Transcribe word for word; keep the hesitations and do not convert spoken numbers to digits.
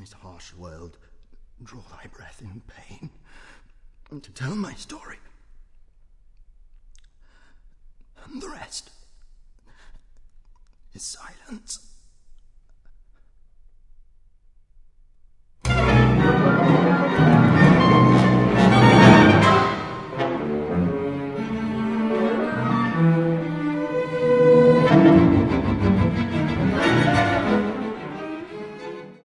this harsh world, draw thy breath in pain, and to tell my story. And the rest is silence.